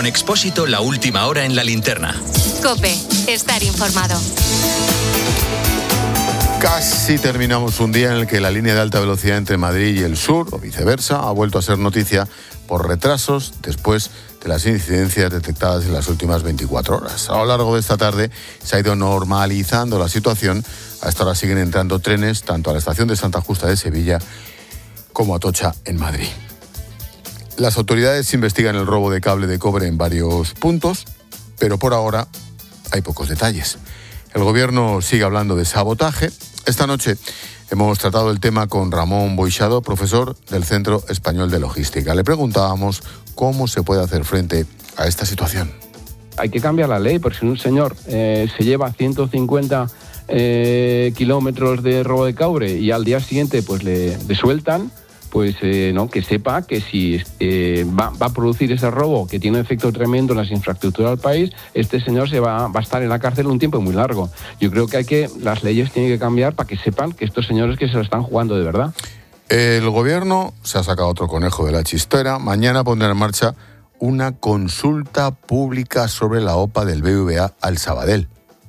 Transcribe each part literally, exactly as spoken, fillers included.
Con Expósito, la última hora en la linterna. COPE, estar informado. Casi terminamos un día en el que la línea de alta velocidad entre Madrid y el sur, o viceversa, ha vuelto a ser noticia por retrasos después de las incidencias detectadas en las últimas veinticuatro horas. A lo largo de esta tarde se ha ido normalizando la situación. A esta hora siguen entrando trenes tanto a la estación de Santa Justa de Sevilla como a Atocha en Madrid. Las autoridades investigan el robo de cable de cobre en varios puntos, pero por ahora hay pocos detalles. El gobierno sigue hablando de sabotaje. Esta noche hemos tratado el tema con Ramón Boixado, profesor del Centro Español de Logística. Le preguntábamos cómo se puede hacer frente a esta situación. Hay que cambiar la ley, porque si un señor eh, se lleva ciento cincuenta eh, kilómetros de robo de cobre y al día siguiente pues le, le sueltan, pues eh, no, que sepa que si eh, va, va a producir ese robo que tiene un efecto tremendo en las infraestructuras del país, este señor se va, va a estar en la cárcel un tiempo muy largo. Yo creo que hay que las leyes tienen que cambiar para que sepan que estos señores que se lo están jugando de verdad. El gobierno se ha sacado otro conejo de la chistera. Mañana pondrá en marcha una consulta pública sobre la O P A del B B V A al Sabadell.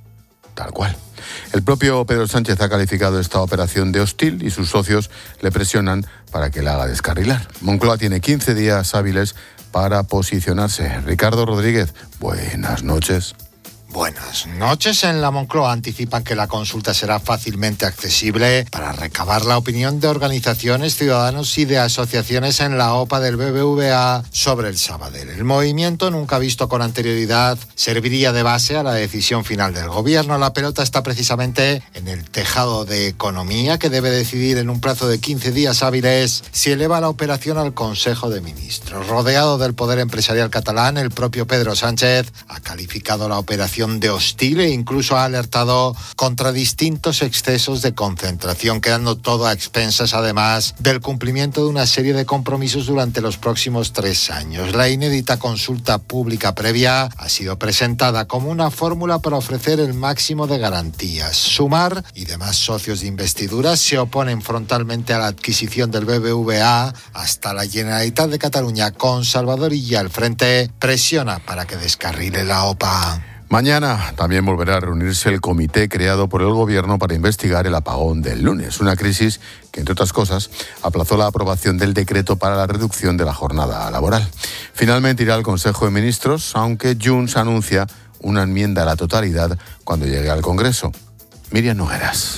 Tal cual. El propio Pedro Sánchez ha calificado esta operación de hostil y sus socios le presionan para que la haga descarrilar. Moncloa tiene quince días hábiles para posicionarse. Ricardo Rodríguez, buenas noches. Buenas noches. En la Moncloa anticipan que la consulta será fácilmente accesible para recabar la opinión de organizaciones, ciudadanos y de asociaciones en la O P A del B B V A sobre el Sabadell. El movimiento, nunca visto con anterioridad, serviría de base a la decisión final del gobierno. La pelota está precisamente en el tejado de Economía, que debe decidir en un plazo de quince días hábiles si eleva la operación al Consejo de Ministros. Rodeado del poder empresarial catalán, el propio Pedro Sánchez ha calificado la operación de hostil e incluso ha alertado contra distintos excesos de concentración, quedando todo a expensas además del cumplimiento de una serie de compromisos durante los próximos tres años. La inédita consulta pública previa ha sido presentada como una fórmula para ofrecer el máximo de garantías. Sumar y demás socios de investidura se oponen frontalmente a la adquisición del B B V A. Hasta la Generalitat de Cataluña, con Salvador Illa al frente, presiona para que descarrile la O P A. Mañana también volverá a reunirse el comité creado por el gobierno para investigar el apagón del lunes, una crisis que, entre otras cosas, aplazó la aprobación del decreto para la reducción de la jornada laboral. Finalmente irá al Consejo de Ministros, aunque Junts anuncia una enmienda a la totalidad cuando llegue al Congreso. Miriam Nogueras.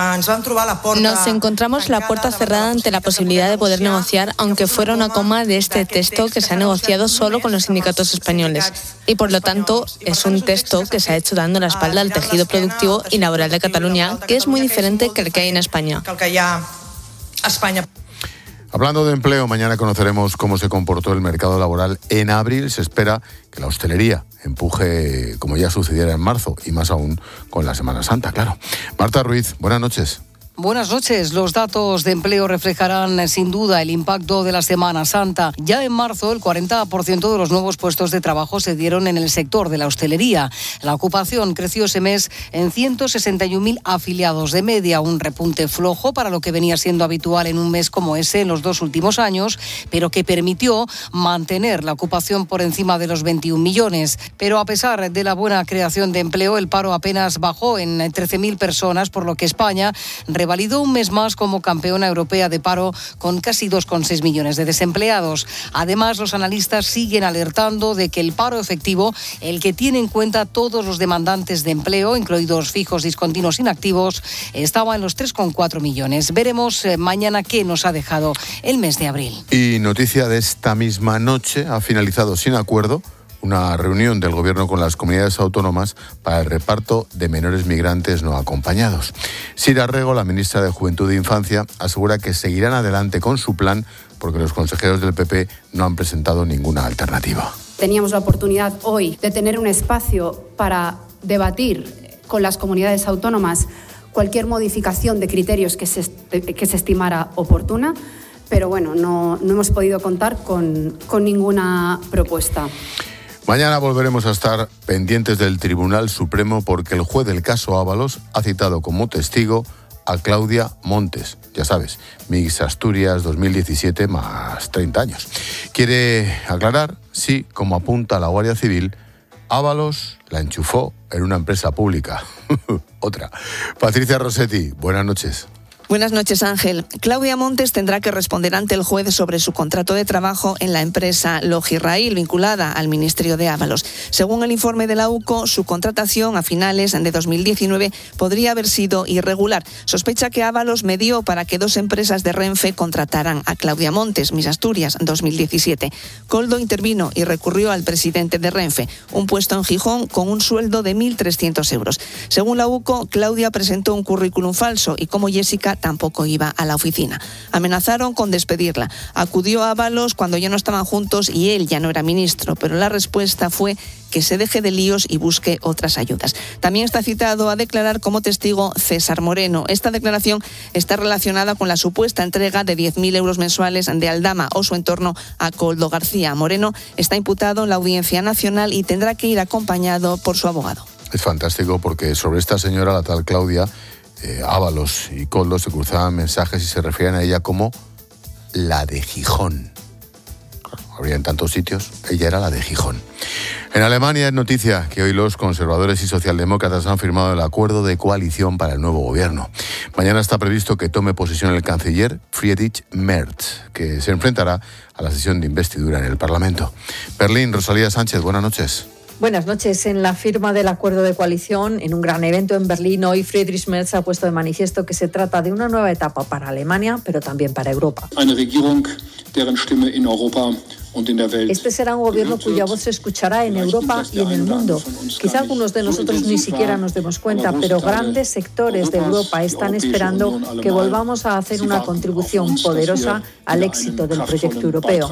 Nos encontramos la puerta cerrada ante la posibilidad de poder negociar, aunque fuera una coma de este texto que se ha negociado solo con los sindicatos españoles. Y por lo tanto, es un texto que se ha hecho dando la espalda al tejido productivo y laboral de Cataluña, que es muy diferente que el que hay en España. Hablando de empleo, mañana conoceremos cómo se comportó el mercado laboral en abril. Se espera que la hostelería empuje como ya sucediera en marzo y más aún con la Semana Santa, claro. Marta Ruiz, buenas noches. Buenas noches. Los datos de empleo reflejarán sin duda el impacto de la Semana Santa. Ya en marzo, el cuarenta por ciento de los nuevos puestos de trabajo se dieron en el sector de la hostelería. La ocupación creció ese mes en ciento sesenta y un mil afiliados de media, un repunte flojo para lo que venía siendo habitual en un mes como ese en los dos últimos años, pero que permitió mantener la ocupación por encima de los veintiún millones. Pero a pesar de la buena creación de empleo, el paro apenas bajó en trece mil personas, por lo que España revalidó un mes más como campeona europea de paro con casi dos coma seis millones de desempleados. Además, los analistas siguen alertando de que el paro efectivo, el que tiene en cuenta todos los demandantes de empleo, incluidos fijos, discontinuos, inactivos, estaba en los tres coma cuatro millones. Veremos eh, mañana qué nos ha dejado el mes de abril. Y noticia de esta misma noche, ha finalizado sin acuerdo una reunión del Gobierno con las comunidades autónomas para el reparto de menores migrantes no acompañados. Sira Rego, la ministra de Juventud e Infancia, asegura que seguirán adelante con su plan porque los consejeros del P P no han presentado ninguna alternativa. Teníamos la oportunidad hoy de tener un espacio para debatir con las comunidades autónomas cualquier modificación de criterios que se, que se estimara oportuna, pero bueno, no, no hemos podido contar con, con ninguna propuesta. Mañana volveremos a estar pendientes del Tribunal Supremo porque el juez del caso Ábalos ha citado como testigo a Claudia Montes. Ya sabes, Mix Asturias dos mil diecisiete más treinta años. Quiere aclarar sí, como apunta la Guardia Civil, Ábalos la enchufó en una empresa pública. Otra. Patricia Rossetti, buenas noches. Buenas noches, Ángel. Claudia Montes tendrá que responder ante el juez sobre su contrato de trabajo en la empresa Logirrail, vinculada al Ministerio de Ábalos. Según el informe de la U C O, su contratación a finales de dos mil diecinueve podría haber sido irregular. Sospecha que Ábalos medió para que dos empresas de Renfe contrataran a Claudia Montes, Miss Asturias, dos mil diecisiete. Coldo intervino y recurrió al presidente de Renfe, un puesto en Gijón con un sueldo de mil trescientos euros. Según la U C O, Claudia presentó un currículum falso y, como Jessica, tampoco iba a la oficina. Amenazaron con despedirla. Acudió a Ábalos cuando ya no estaban juntos y él ya no era ministro, pero la respuesta fue que se deje de líos y busque otras ayudas. También está citado a declarar como testigo César Moreno. Esta declaración está relacionada con la supuesta entrega de diez mil euros mensuales de Aldama o su entorno a Coldo García. Moreno está imputado en la Audiencia Nacional y tendrá que ir acompañado por su abogado. Es fantástico porque sobre esta señora, la tal Claudia, Eh, Ábalos y Coldo se cruzaban mensajes y se referían a ella como la de Gijón. Habría en tantos sitios, ella era la de Gijón. En Alemania es noticia que hoy los conservadores y socialdemócratas han firmado el acuerdo de coalición para el nuevo gobierno. Mañana está previsto que tome posesión el canciller Friedrich Merz, que se enfrentará a la sesión de investidura en el Parlamento. Berlín, Rosalía Sánchez, buenas noches. Buenas noches. En la firma del acuerdo de coalición, en un gran evento en Berlín, hoy Friedrich Merz ha puesto de manifiesto que se trata de una nueva etapa para Alemania, pero también para Europa. Este será un gobierno cuya voz se escuchará en Europa y en el mundo. Quizá algunos de nosotros ni siquiera nos demos cuenta, pero grandes sectores de Europa están esperando que volvamos a hacer una contribución poderosa al éxito del proyecto europeo.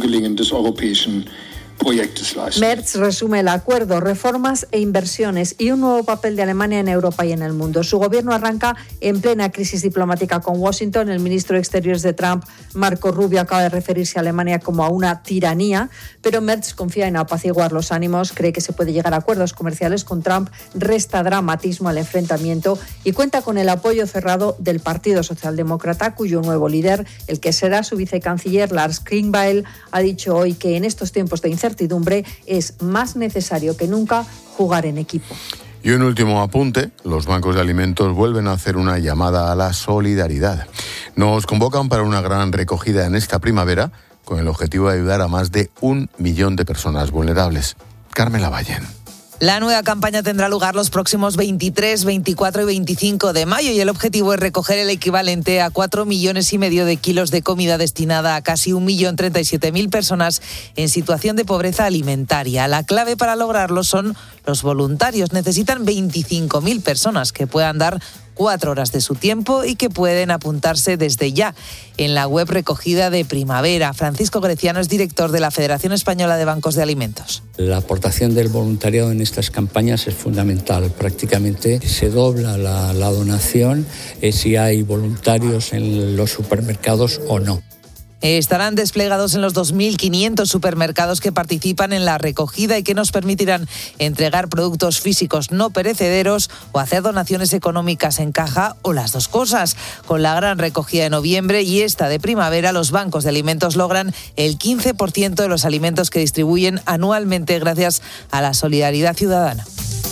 Merz resume el acuerdo, reformas e inversiones y un nuevo papel de Alemania en Europa y en el mundo. Su gobierno arranca en plena crisis diplomática con Washington. El ministro de Exteriores de Trump, Marco Rubio, acaba de referirse a Alemania como a una tiranía, pero Merz confía en apaciguar los ánimos, cree que se puede llegar a acuerdos comerciales con Trump, resta dramatismo al enfrentamiento y cuenta con el apoyo cerrado del Partido Socialdemócrata, cuyo nuevo líder, el que será su vicecanciller, Lars Klingbeil, ha dicho hoy que en estos tiempos de incertidumbre es más necesario que nunca jugar en equipo. Y un último apunte, los bancos de alimentos vuelven a hacer una llamada a la solidaridad. Nos convocan para una gran recogida en esta primavera con el objetivo de ayudar a más de un millón de personas vulnerables. Carmen Lavallén. La nueva campaña tendrá lugar los próximos veintitrés, veinticuatro y veinticinco de mayo y el objetivo es recoger el equivalente a cuatro millones y medio de kilos de comida destinada a casi un millón treinta y siete mil personas en situación de pobreza alimentaria. La clave para lograrlo son los voluntarios. Necesitan veinticinco mil personas que puedan dar cuatro horas de su tiempo y que pueden apuntarse desde ya en la web recogida de primavera. Francisco Greciano es director de la Federación Española de Bancos de Alimentos. La aportación del voluntariado en estas campañas es fundamental. Prácticamente se dobla la, la donación eh, si hay voluntarios en los supermercados o no. Estarán desplegados en los dos mil quinientos supermercados que participan en la recogida y que nos permitirán entregar productos físicos no perecederos o hacer donaciones económicas en caja o las dos cosas. Con la gran recogida de noviembre y esta de primavera, los bancos de alimentos logran el quince por ciento de los alimentos que distribuyen anualmente gracias a la solidaridad ciudadana.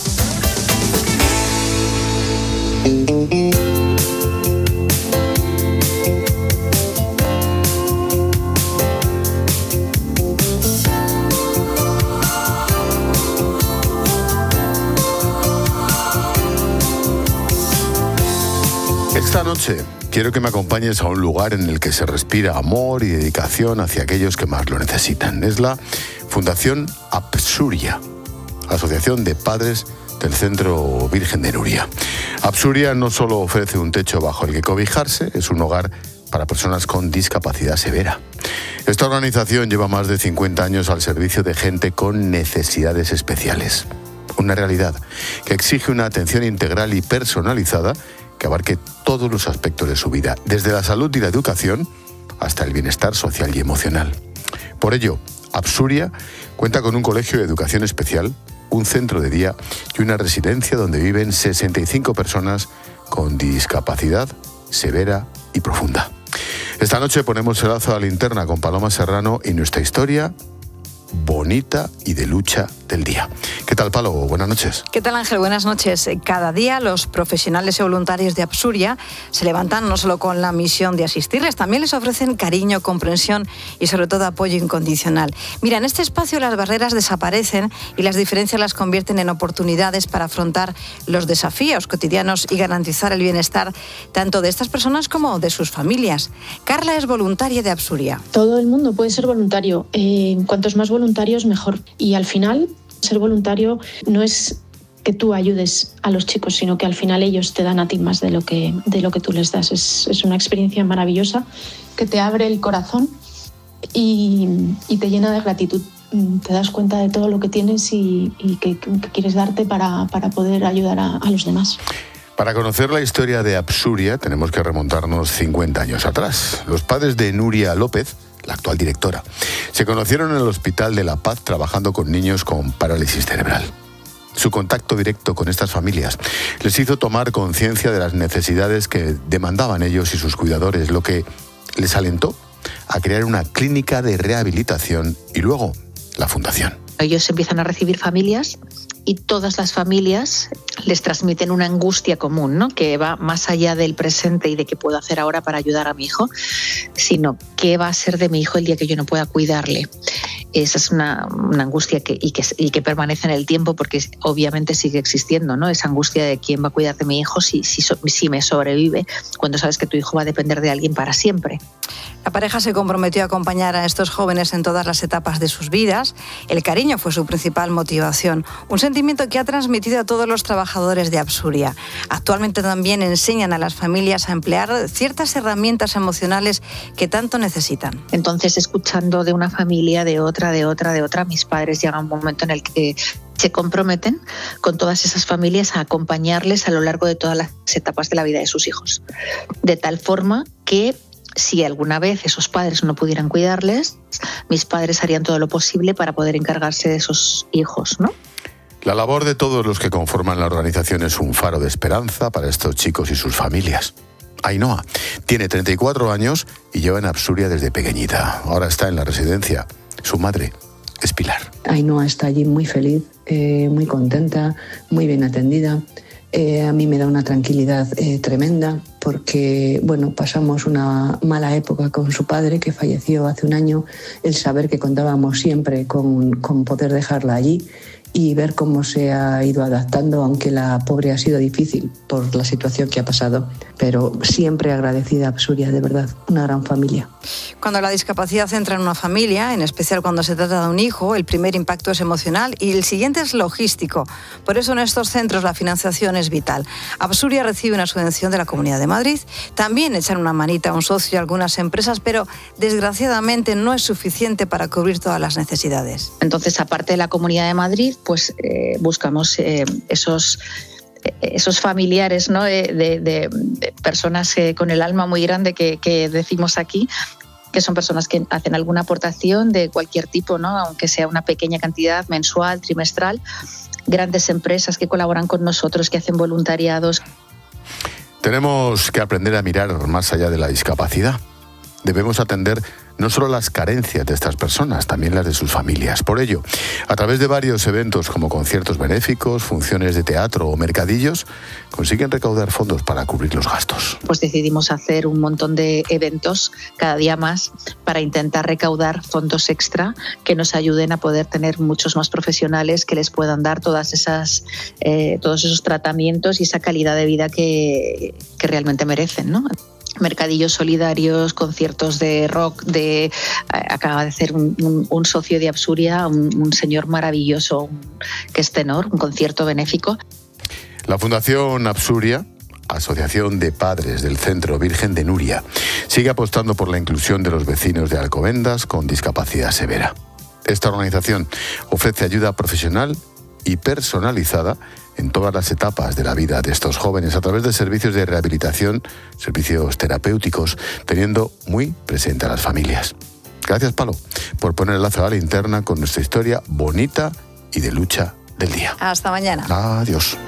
Esta noche quiero que me acompañes a un lugar en el que se respira amor y dedicación hacia aquellos que más lo necesitan. Es la Fundación Absuria, Asociación de Padres del Centro Virgen de Nuria. Absuria no solo ofrece un techo bajo el que cobijarse, es un hogar para personas con discapacidad severa. Esta organización lleva más de cincuenta años al servicio de gente con necesidades especiales. Una realidad que exige una atención integral y personalizada que abarque todos los aspectos de su vida, desde la salud y la educación hasta el bienestar social y emocional. Por ello, Absuria cuenta con un colegio de educación especial, un centro de día y una residencia donde viven sesenta y cinco personas con discapacidad severa y profunda. Esta noche ponemos el lazo a la linterna con Paloma Serrano y nuestra historia bonita y de lucha del día. ¿Qué tal, Palo? Buenas noches. ¿Qué tal, Ángel? Buenas noches. Cada día los profesionales y voluntarios de Apsuria se levantan no solo con la misión de asistirles, también les ofrecen cariño, comprensión y sobre todo apoyo incondicional. Mira, en este espacio las barreras desaparecen y las diferencias las convierten en oportunidades para afrontar los desafíos cotidianos y garantizar el bienestar tanto de estas personas como de sus familias. Carla es voluntaria de Apsuria. Todo el mundo puede ser voluntario. Eh, cuantos más voluntarios, mejor. Y al final, ser voluntario no es que tú ayudes a los chicos, sino que al final ellos te dan a ti más de lo que, de lo que tú les das. Es, es una experiencia maravillosa que te abre el corazón y, y te llena de gratitud. Te das cuenta de todo lo que tienes y, y que, que quieres darte para, para poder ayudar a, a los demás. Para conocer la historia de Apsuria tenemos que remontarnos cincuenta años atrás. Los padres de Nuria López, la actual directora, se conocieron en el Hospital de la Paz trabajando con niños con parálisis cerebral. Su contacto directo con estas familias les hizo tomar conciencia de las necesidades que demandaban ellos y sus cuidadores, lo que les alentó a crear una clínica de rehabilitación y luego la fundación. Ellos empiezan a recibir familias y todas las familias les transmiten una angustia común, ¿no? Que va más allá del presente y de qué puedo hacer ahora para ayudar a mi hijo, sino qué va a ser de mi hijo el día que yo no pueda cuidarle. Esa es una, una angustia que, y, que, y que permanece en el tiempo porque obviamente sigue existiendo, ¿no? Esa angustia de quién va a cuidar de mi hijo si, si, si me sobrevive, cuando sabes que tu hijo va a depender de alguien para siempre. La pareja se comprometió a acompañar a estos jóvenes en todas las etapas de sus vidas. El cariño fue su principal motivación, un sentimiento que ha transmitido a todos los trabajadores de Apsuria. Actualmente también enseñan a las familias a emplear ciertas herramientas emocionales que tanto necesitan. Entonces, escuchando de una familia, de otra, de otra, de otra, mis padres llegan a un momento en el que se comprometen con todas esas familias a acompañarles a lo largo de todas las etapas de la vida de sus hijos. De tal forma que si alguna vez esos padres no pudieran cuidarles, mis padres harían todo lo posible para poder encargarse de esos hijos, ¿no? La labor de todos los que conforman la organización es un faro de esperanza para estos chicos y sus familias. Ainhoa tiene treinta y cuatro años y lleva en Apsuria desde pequeñita. Ahora está en la residencia. Su madre es Pilar. Ainhoa está allí muy feliz, eh, muy contenta, muy bien atendida. Eh, a mí me da una tranquilidad eh, tremenda porque, bueno, pasamos una mala época con su padre que falleció hace un año. El saber que contábamos siempre con, con poder dejarla allí y ver cómo se ha ido adaptando, aunque la pobre ha sido difícil por la situación que ha pasado, pero siempre agradecida a Apsuria, de verdad, una gran familia. Cuando la discapacidad entra en una familia, en especial cuando se trata de un hijo, el primer impacto es emocional y el siguiente es logístico. Por eso en estos centros la financiación es vital. Apsuria recibe una subvención de la Comunidad de Madrid, también echan una manita a un socio y algunas empresas, pero desgraciadamente no es suficiente para cubrir todas las necesidades. Entonces, aparte de la Comunidad de Madrid, pues eh, buscamos eh, esos, eh, esos familiares, ¿no? de, de, de personas eh, con el alma muy grande que, que decimos aquí, que son personas que hacen alguna aportación de cualquier tipo, ¿no? Aunque sea una pequeña cantidad mensual, trimestral, grandes empresas que colaboran con nosotros, que hacen voluntariados. Tenemos que aprender a mirar más allá de la discapacidad. Debemos atender no solo las carencias de estas personas, también las de sus familias. Por ello, a través de varios eventos como conciertos benéficos, funciones de teatro o mercadillos, consiguen recaudar fondos para cubrir los gastos. Pues decidimos hacer un montón de eventos cada día más para intentar recaudar fondos extra que nos ayuden a poder tener muchos más profesionales que les puedan dar todas esas, eh, todos esos tratamientos y esa calidad de vida que, que realmente merecen, ¿no? Mercadillos solidarios, conciertos de rock, de acaba de hacer un, un, un socio de Apsuria, un, un señor maravilloso, un, que es tenor, un concierto benéfico. La Fundación Apsuria, Asociación de Padres del Centro Virgen de Nuria, sigue apostando por la inclusión de los vecinos de Alcobendas con discapacidad severa. Esta organización ofrece ayuda profesional y personalizada en todas las etapas de la vida de estos jóvenes a través de servicios de rehabilitación, servicios terapéuticos, teniendo muy presente a las familias. Gracias, Palo, por poner el lazo a la linterna con nuestra historia bonita y de lucha del día. Hasta mañana. Adiós.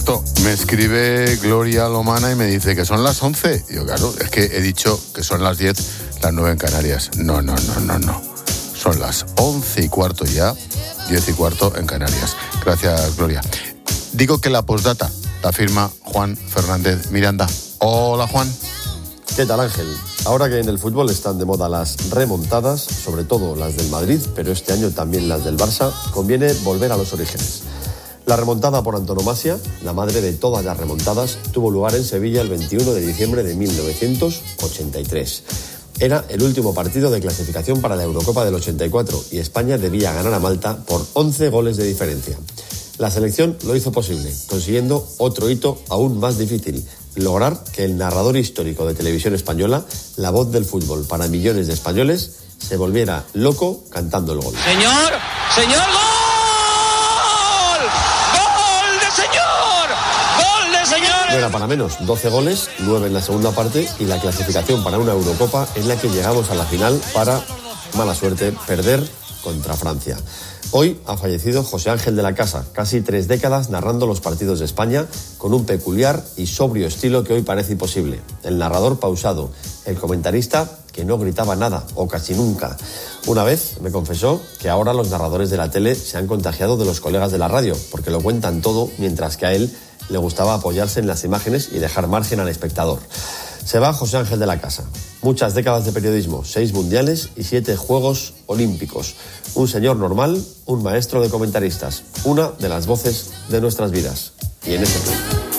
cierto, me escribe Gloria Lomana y me dice que son las once. Y yo, claro, es que he dicho que son las diez, las nueve en Canarias. No, no, no, no, no. Son las once y cuarto ya, diez y cuarto en Canarias. Gracias, Gloria. Digo que la postdata la firma Juan Fernández Miranda. Hola, Juan. ¿Qué tal, Ángel? Ahora que en el fútbol están de moda las remontadas, sobre todo las del Madrid, pero este año también las del Barça, conviene volver a los orígenes. La remontada por antonomasia, la madre de todas las remontadas, tuvo lugar en Sevilla el veintiuno de diciembre de mil novecientos ochenta y tres. Era el último partido de clasificación para la Eurocopa del ochenta y cuatro y España debía ganar a Malta por once goles de diferencia. La selección lo hizo posible, consiguiendo otro hito aún más difícil: lograr que el narrador histórico de televisión española, la voz del fútbol para millones de españoles, se volviera loco cantando el gol. ¡Señor! ¡Señor! ¡Gol! ¡Gol de señor! ¡Gol de señor! No era para menos, doce goles, nueve en la segunda parte y la clasificación para una Eurocopa en la que llegamos a la final para, mala suerte, perder contra Francia. Hoy ha fallecido José Ángel de la Casa, casi tres décadas narrando los partidos de España con un peculiar y sobrio estilo que hoy parece imposible. El narrador pausado, el comentarista que no gritaba nada o casi nunca. Una vez me confesó que ahora los narradores de la tele se han contagiado de los colegas de la radio, porque lo cuentan todo, mientras que a él le gustaba apoyarse en las imágenes y dejar margen al espectador. Se va José Ángel de la Casa. Muchas décadas de periodismo, seis mundiales y siete Juegos Olímpicos. Un señor normal, un maestro de comentaristas, una de las voces de nuestras vidas. Y en ese plan.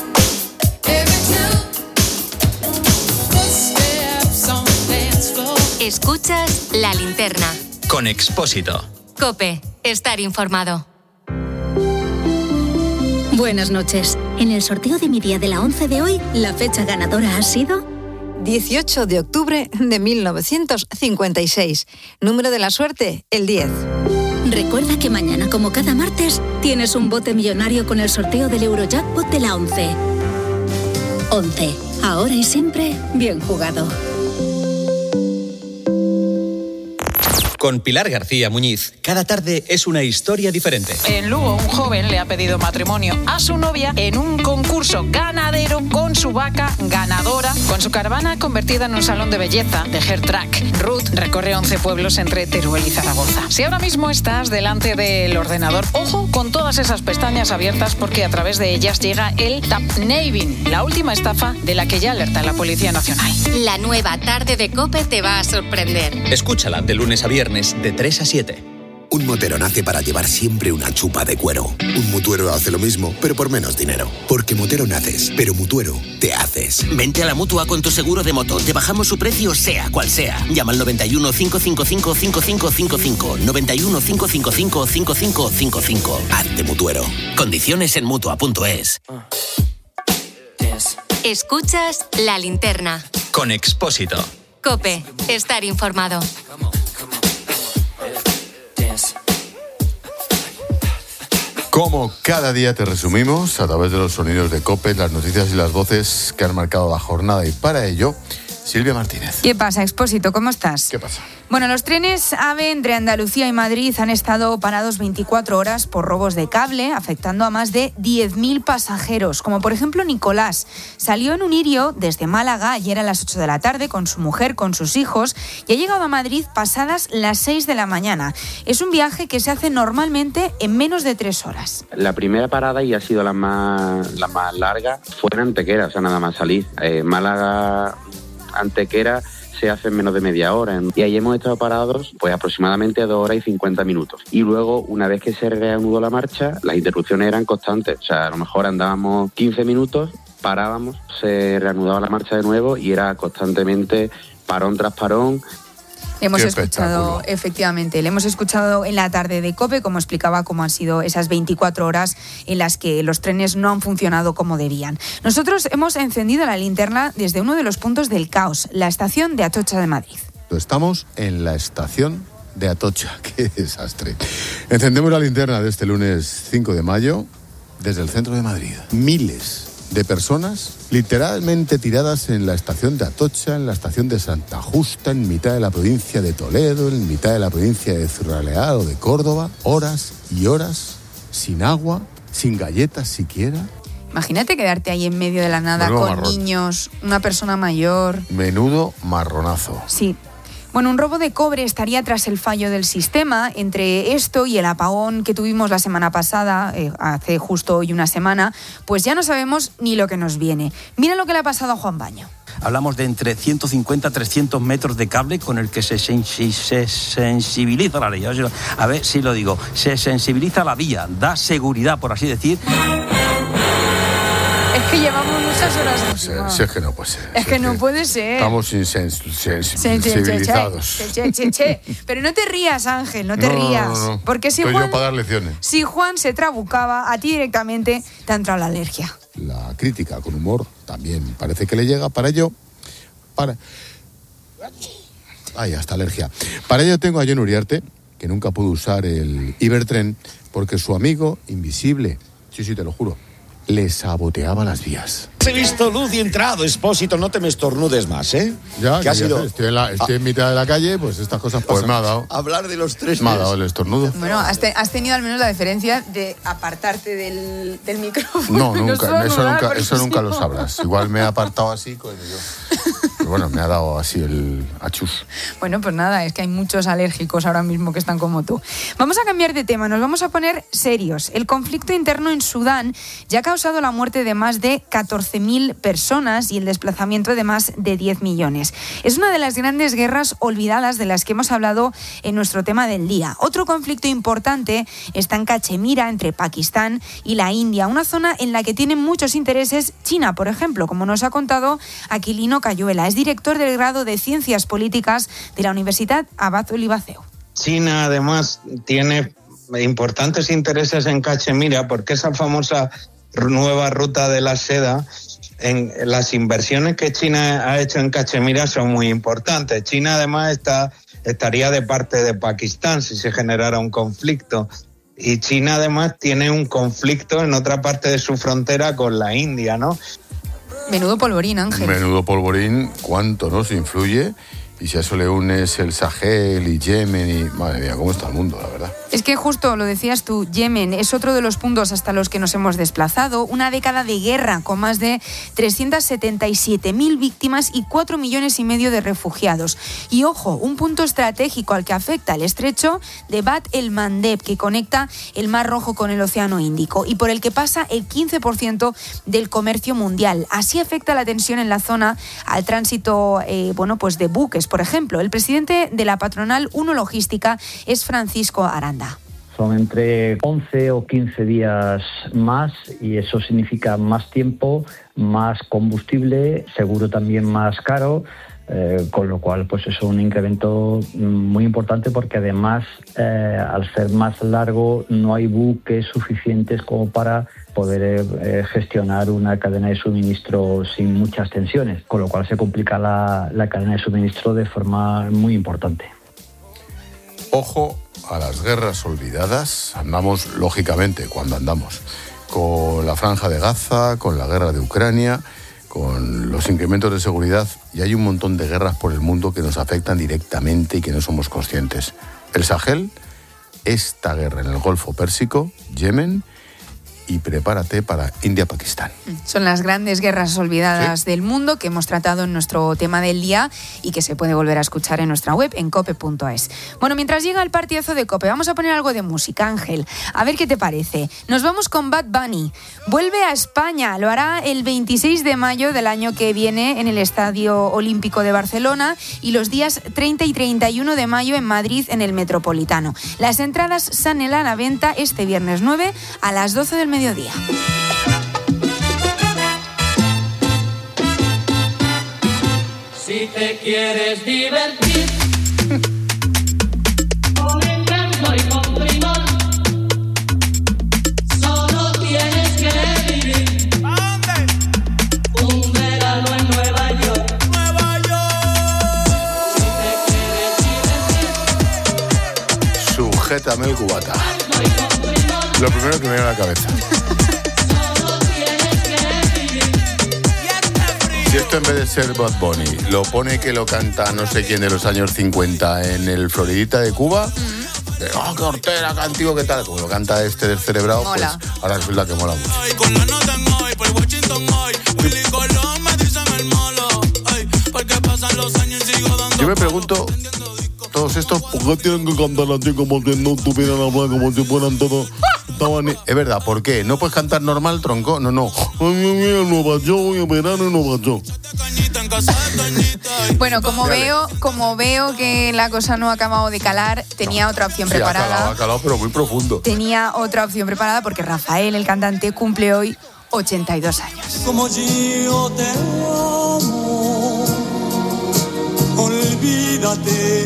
Escuchas La Linterna. Con Expósito. COPE. Estar informado. Buenas noches. En el sorteo de mi día de la once de hoy, la fecha ganadora ha sido dieciocho de octubre de mil novecientos cincuenta y seis. Número de la suerte, el diez. Recuerda que mañana, como cada martes, tienes un bote millonario con el sorteo del Eurojackpot de la once. once. Ahora y siempre, bien jugado. Con Pilar García Muñiz, cada tarde es una historia diferente. En Lugo, un joven le ha pedido matrimonio a su novia en un concurso ganadero con su vaca ganadora, con su caravana convertida en un salón de belleza de hair track. Ruth recorre once pueblos entre Teruel y Zaragoza. Si ahora mismo estás delante del ordenador, ojo con todas esas pestañas abiertas, porque a través de ellas llega el tapnaving, la última estafa de la que ya alerta la Policía Nacional. La nueva tarde de COPE te va a sorprender. Escúchala de lunes a viernes de tres a siete. Un motero nace para llevar siempre una chupa de cuero. Un mutuero hace lo mismo, pero por menos dinero. Porque motero naces, pero mutuero te haces. Vente a la Mutua con tu seguro de moto. Te bajamos su precio sea cual sea. Llama al noventa y uno, cinco cinco cinco, cinco cinco cinco cinco. noventa y uno, cinco cinco cinco, cinco cinco cinco cinco. Hazte mutuero. Condiciones en mutua punto es. Escuchas La Linterna. Con Expósito. COPE. Estar informado. Como cada día te resumimos a través de los sonidos de COPE, las noticias y las voces que han marcado la jornada, y para ello, Silvia Martínez. ¿Qué pasa, Expósito? ¿Cómo estás? ¿Qué pasa? Bueno, los trenes AVE entre Andalucía y Madrid han estado parados veinticuatro horas por robos de cable, afectando a más de diez mil pasajeros, como por ejemplo Nicolás. Salió en un Irio desde Málaga ayer a las ocho de la tarde con su mujer, con sus hijos, y ha llegado a Madrid pasadas las seis de la mañana. Es un viaje que se hace normalmente en menos de tres horas. La primera parada, y ha sido la más, la más larga, fue en Antequera, o sea, nada más salir. Eh, Málaga, Antequera se hace en menos de media hora, y ahí hemos estado parados pues aproximadamente dos horas y cincuenta minutos. Y luego, una vez que se reanudó la marcha, las interrupciones eran constantes, o sea, a lo mejor andábamos quince minutos, parábamos, se reanudaba la marcha de nuevo y era constantemente parón tras parón. Le hemos escuchado, efectivamente, le hemos escuchado en la tarde de COPE, como explicaba cómo han sido esas veinticuatro horas en las que los trenes no han funcionado como debían. Nosotros hemos encendido la linterna desde uno de los puntos del caos, la estación de Atocha de Madrid. Estamos en la estación de Atocha, qué desastre. Encendemos la linterna de este lunes cinco de mayo desde el centro de Madrid. Miles de personas literalmente tiradas en la estación de Atocha, en la estación de Santa Justa, en mitad de la provincia de Toledo, en mitad de la provincia de Zurraleal o de Córdoba, horas y horas sin agua, sin galletas siquiera. Imagínate quedarte ahí en medio de la nada Menudo con marrón. niños, una persona mayor. Menudo marronazo. Sí. Bueno, un robo de cobre estaría tras el fallo del sistema. Entre esto y el apagón que tuvimos la semana pasada, eh, hace justo hoy una semana, pues ya no sabemos ni lo que nos viene. Mira lo que le ha pasado a Juan Baño. Hablamos de entre ciento cincuenta a trescientos metros de cable con el que se, sensi- se sensibiliza la ley. A ver si lo digo. Se sensibiliza la vía, da seguridad, por así decir. Es que llevamos muchas horas encima. Si es que no puede ser. Es que no puede ser. Estamos insens- Che, che, che, sensibilizados. che, che, che, che. Pero no te rías, Ángel, no te No, no, rías. no, no. Porque si Estoy Juan, yo para dar lecciones. si Juan se trabucaba, a ti directamente te ha entrado la alergia. La crítica con humor también parece que le llega. Para ello, para... Ay, hasta alergia. Para ello tengo a Jon Uriarte, que nunca pudo usar el Ibertren porque su amigo invisible, sí, sí, te lo juro, le saboteaba las vías. He visto luz y entrado, Expósito, no te me estornudes más, ¿eh? Ya, ¿Qué ha ya sido? sé, estoy, en, la, estoy en mitad de la calle, pues estas cosas pasan. Pues me ha dado. Hablar de los tres Me ha Ds. dado el estornudo. Bueno, has, te- has tenido al menos la deferencia de apartarte del, del micrófono. No, y no nunca, eso estornudar, nunca, porque eso si nunca no- lo sabrás. Igual me he apartado así, coño, yo. Pero bueno, me ha dado así el achus. Bueno, pues nada, es que hay muchos alérgicos ahora mismo que están como tú. Vamos a cambiar de tema, nos vamos a poner serios. El conflicto interno en Sudán ya ha causado la muerte de más de catorce mil personas y el desplazamiento de más de diez millones. Es una de las grandes guerras olvidadas de las que hemos hablado en nuestro tema del día. Otro conflicto importante está en Cachemira, entre Pakistán y la India, una zona en la que tienen muchos intereses China, por ejemplo, como nos ha contado Aquilino Cayuela. Es director del grado de Ciencias Políticas de la Universidad Abad Olivaceo. China además tiene importantes intereses en Cachemira porque esa famosa nueva ruta de la seda, en las inversiones que China ha hecho en Cachemira son muy importantes. China además está, estaría de parte de Pakistán si se generara un conflicto. Y China además tiene un conflicto en otra parte de su frontera con la India, ¿no? Menudo polvorín, Ángel. Menudo polvorín, cuánto nos influye. Y si a eso le unes el Sahel y Yemen y... Madre mía, cómo está el mundo, la verdad. Es que justo lo decías tú, Yemen es otro de los puntos hasta los que nos hemos desplazado. Una década de guerra con más de trescientas setenta y siete mil víctimas y cuatro millones y medio de refugiados. Y ojo, un punto estratégico al que afecta el estrecho de Bab el Mandeb, que conecta el Mar Rojo con el Océano Índico y por el que pasa el quince por ciento del comercio mundial. Así afecta la tensión en la zona al tránsito eh, bueno, pues de buques, por ejemplo. El presidente de la patronal Uno Logística es Francisco Aranda. Son entre once o quince días más y eso significa más tiempo, más combustible, seguro también más caro, eh, con lo cual pues es un incremento muy importante porque además eh, al ser más largo no hay buques suficientes como para poder eh, gestionar una cadena de suministro sin muchas tensiones, con lo cual se complica la, la cadena de suministro de forma muy importante. Ojo a las guerras olvidadas. Andamos, lógicamente, cuando andamos, con la Franja de Gaza, con la guerra de Ucrania, con los incrementos de seguridad, y hay un montón de guerras por el mundo que nos afectan directamente y que no somos conscientes. El Sahel, esta guerra en el Golfo Pérsico, Yemen, y prepárate para India-Pakistán. Son las grandes guerras olvidadas ¿Sí? del mundo que hemos tratado en nuestro tema del día y que se puede volver a escuchar en nuestra web en cope punto es. Bueno, mientras llega el partidazo de COPE, vamos a poner algo de música, Ángel. A ver qué te parece. Nos vamos con Bad Bunny. Vuelve a España. Lo hará el veintiséis de mayo del año que viene en el Estadio Olímpico de Barcelona y los días treinta y treinta y uno de mayo en Madrid en el Metropolitano. Las entradas salen a la venta este viernes nueve a las doce del mediodía. Si te quieres divertir con encanto y con primor, solo tienes que vivir un verano en Nueva York. Nueva York. Si te quieres divertir, sujétame el cubata. Lo primero que me viene a la cabeza. Si esto en vez de ser Bad Bunny lo pone que lo canta no sé quién de los años cincuenta en el Floridita de Cuba, de, oh, qué hortera, qué antiguo, qué tal, como lo canta este del Cerebrado, mola. Pues ahora resulta que mola mucho. Yo me pregunto, todos estos, ¿por qué tienen que cantar así como si no tuvieran hablar, como si fueran todos? Estaban... Es verdad, ¿por qué? ¿No puedes cantar normal, tronco? No, no. Nueva York, verano en Nueva York. Bueno, como Dale. veo, como veo que la cosa no ha acabado de calar, tenía otra opción Sí, ha preparada. calado, ha calado, pero muy profundo. Tenía otra opción preparada porque Rafael, el cantante, cumple hoy ochenta y dos años. Como yo te amo, olvídate,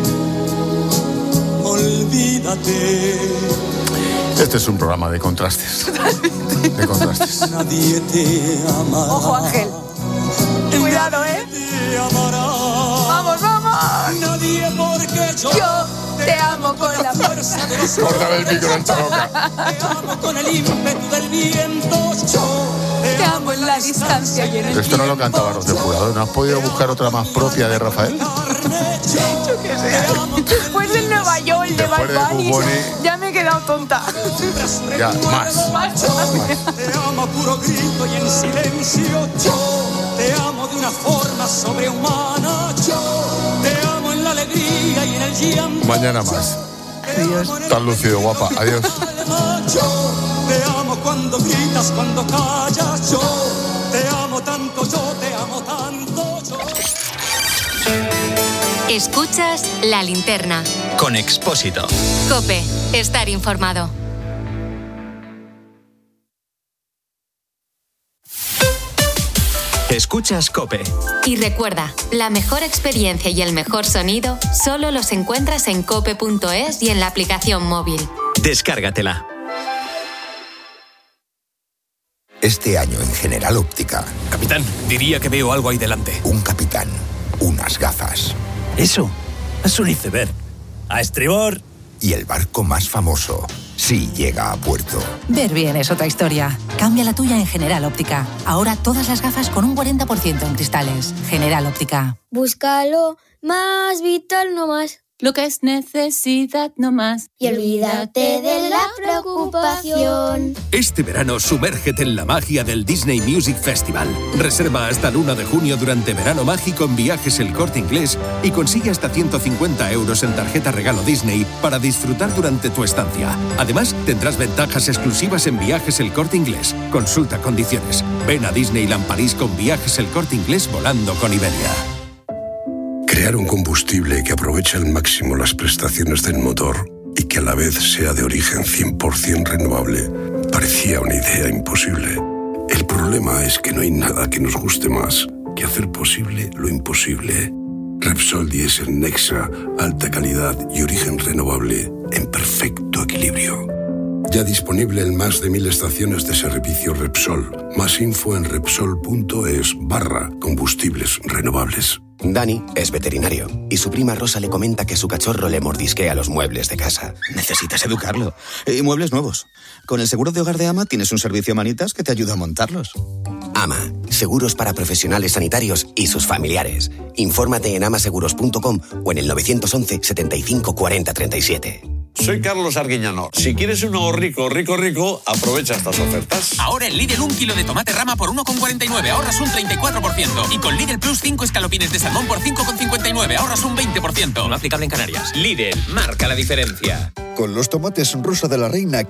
olvídate. Este es un programa de contrastes. De contrastes. Nadie te amará. Ojo, Ángel. Cuidado, ¿eh? Vamos, vamos. Nadie porque yo, yo te amo con la fuerza de los Córtame el micro en esta boca. Te amo con el ímpetu del viento. Yo te amo en la distancia y en el Esto no lo cantaba Ros del Jurado. ¿No has podido buscar otra más propia de Rafael? Yo qué sé. Después del Nueva York, de Después de Bad Bunny, Buboni. ya me he quedado tonta. Ya, más. te amo a puro grito y en silencio. Yo te amo de una forma sobrehumana. Yo te amo en la alegría y en el llanto. Mañana más. Adiós. Estás lucido, guapa. Adiós. Yo te amo cuando gritas, cuando callas. Yo te amo tanto, yo te amo tanto. Yo... Escuchas La Linterna. Con Expósito. COPE. Estar informado. Escuchas COPE. Y recuerda, la mejor experiencia y el mejor sonido solo los encuentras en cope punto es y en la aplicación móvil. Descárgatela. Este año en General Óptica. Capitán, diría que veo algo ahí delante. Un capitán, unas gafas. Eso, es un iceberg. A estribor. Y el barco más famoso, sí llega a puerto. Ver bien es otra historia. Cambia la tuya en General Óptica. Ahora todas las gafas con un cuarenta por ciento en cristales. General Óptica. Búscalo más vital, no más. Lo que es necesidad, no más. Y olvídate de la preocupación. Este verano, sumérgete en la magia del Disney Music Festival. Reserva hasta el uno de junio durante Verano Mágico en Viajes El Corte Inglés y consigue hasta ciento cincuenta euros en tarjeta regalo Disney para disfrutar durante tu estancia. Además, tendrás ventajas exclusivas en Viajes El Corte Inglés. Consulta condiciones. Ven a Disneyland París con Viajes El Corte Inglés volando con Iberia. Crear un combustible que aproveche al máximo las prestaciones del motor y que a la vez sea de origen cien por ciento renovable parecía una idea imposible. El problema es que no hay nada que nos guste más que hacer posible lo imposible. Repsol Diesel Nexa, alta calidad y origen renovable en perfecto equilibrio. Ya disponible en más de mil estaciones de servicio Repsol. Más info en repsol punto es barra combustibles renovables. Dani es veterinario y su prima Rosa le comenta que su cachorro le mordisquea los muebles de casa. Necesitas educarlo. Y muebles nuevos. Con el seguro de hogar de AMA tienes un servicio manitas que te ayuda a montarlos. AMA, seguros para profesionales sanitarios y sus familiares. Infórmate en amaseguros punto com o en el nueve once setenta y cinco cuarenta treinta y siete. Soy Carlos Arguiñano. Si quieres uno rico, rico, rico, aprovecha estas ofertas. Ahora en Lidl un kilo de tomate rama por uno con cuarenta y nueve, ahorras un treinta y cuatro por ciento. Y con Lidl Plus cinco escalopines de salmón por cinco con cincuenta y nueve, ahorras un veinte por ciento. No aplicable en Canarias. Lidl, marca la diferencia. Con los tomates Rosa de la Reina,